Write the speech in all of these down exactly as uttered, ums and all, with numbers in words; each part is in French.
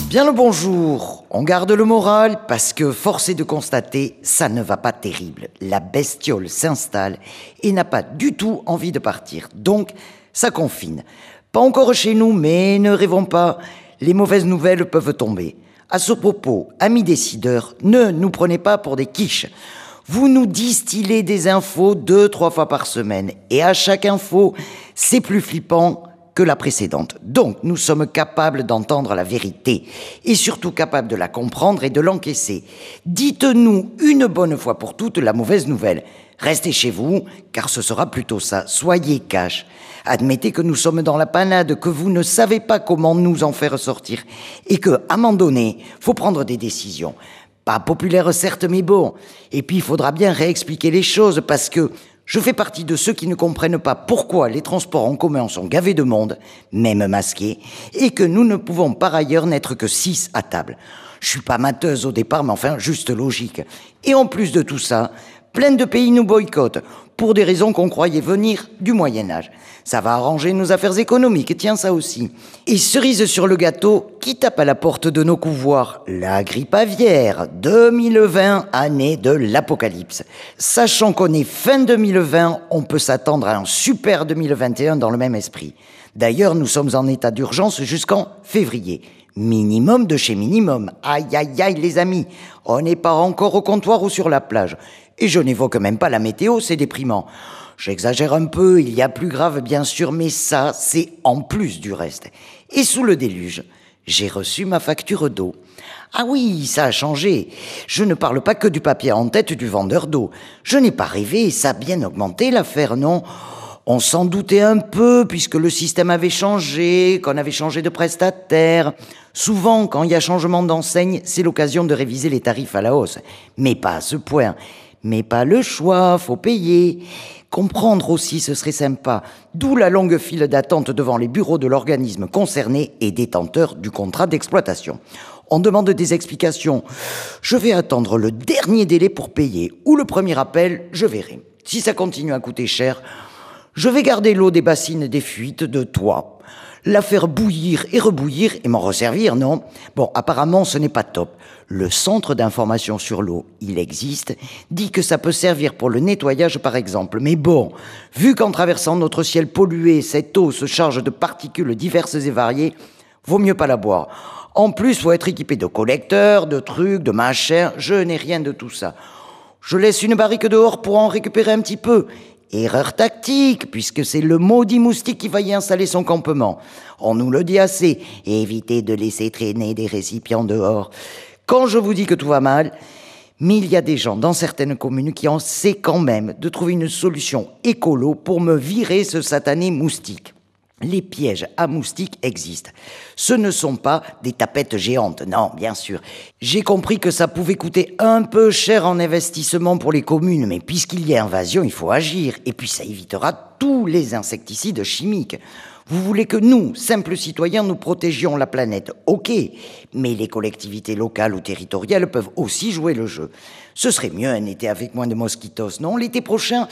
Bien le bonjour, on garde le moral parce que force est de constater, ça ne va pas terrible. La bestiole s'installe et n'a pas du tout envie de partir, donc ça confine. Pas encore chez nous, mais ne rêvons pas, les mauvaises nouvelles peuvent tomber. À ce propos, amis décideurs, ne nous prenez pas pour des quiches. Vous nous distillez des infos deux, trois fois par semaine, et à chaque info, c'est plus flippant que la précédente. Donc, nous sommes capables d'entendre la vérité et surtout capables de la comprendre et de l'encaisser. Dites-nous une bonne fois pour toutes la mauvaise nouvelle. Restez chez vous, car ce sera plutôt ça. Soyez cash. Admettez que nous sommes dans la panade, que vous ne savez pas comment nous en faire sortir et que, à un moment donné, faut prendre des décisions. Pas populaire certes, mais bon. Et puis, il faudra bien réexpliquer les choses parce que je fais partie de ceux qui ne comprennent pas pourquoi les transports en commun sont gavés de monde, même masqués, et que nous ne pouvons par ailleurs n'être que six à table. Je suis pas mateuse au départ, mais enfin, juste logique. Et en plus de tout ça, plein de pays nous boycottent, pour des raisons qu'on croyait venir du Moyen-Âge. Ça va arranger nos affaires économiques, tiens ça aussi. Et cerise sur le gâteau, qui tape à la porte de nos couvoirs? La grippe aviaire, deux mille vingt, année de l'apocalypse. Sachant qu'on est fin deux mille vingt, on peut s'attendre à un super deux mille vingt et un dans le même esprit. D'ailleurs, nous sommes en état d'urgence jusqu'en février. Minimum de chez minimum. Aïe aïe aïe les amis, on n'est pas encore au comptoir ou sur la plage. Et je n'évoque même pas la météo, c'est déprimant. J'exagère un peu, il y a plus grave bien sûr, mais ça, c'est en plus du reste. Et sous le déluge, j'ai reçu ma facture d'eau. Ah oui, ça a changé. Je ne parle pas que du papier en tête du vendeur d'eau. Je n'ai pas rêvé, ça a bien augmenté l'affaire, non ? On s'en doutait un peu, puisque le système avait changé, qu'on avait changé de prestataire. Souvent, quand il y a changement d'enseigne, c'est l'occasion de réviser les tarifs à la hausse. Mais pas à ce point. Mais pas le choix, faut payer. Comprendre aussi, ce serait sympa. D'où la longue file d'attente devant les bureaux de l'organisme concerné et détenteur du contrat d'exploitation. On demande des explications. Je vais attendre le dernier délai pour payer. Ou le premier appel, je verrai. Si ça continue à coûter cher, je vais garder l'eau des bassines des fuites de toit. La faire bouillir et rebouillir et m'en resservir, non? Bon, apparemment, ce n'est pas top. Le centre d'information sur l'eau, il existe, dit que ça peut servir pour le nettoyage par exemple. Mais bon, vu qu'en traversant notre ciel pollué, cette eau se charge de particules diverses et variées, vaut mieux pas la boire. En plus, faut être équipé de collecteurs, de trucs, de machins, je n'ai rien de tout ça. Je laisse une barrique dehors pour en récupérer un petit peu. Erreur tactique, puisque c'est le maudit moustique qui va y installer son campement. On nous le dit assez, évitez de laisser traîner des récipients dehors. Quand je vous dis que tout va mal, mais il y a des gens dans certaines communes qui essaient quand même de trouver une solution écolo pour me virer ce satané moustique. Les pièges à moustiques existent. Ce ne sont pas des tapettes géantes, non, bien sûr. J'ai compris que ça pouvait coûter un peu cher en investissement pour les communes, mais puisqu'il y a invasion, il faut agir. Et puis ça évitera tous les insecticides chimiques. Vous voulez que nous, simples citoyens, nous protégions la planète, ok, mais les collectivités locales ou territoriales peuvent aussi jouer le jeu. Ce serait mieux un été avec moins de mosquitos, non? L'été prochain...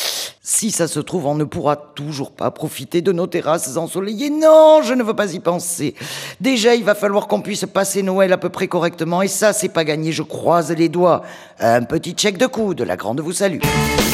Si ça se trouve, on ne pourra toujours pas profiter de nos terrasses ensoleillées. Non, je ne veux pas y penser. Déjà, il va falloir qu'on puisse passer Noël à peu près correctement. Et ça, c'est pas gagné, je croise les doigts. Un petit check de coude, la grande vous salue.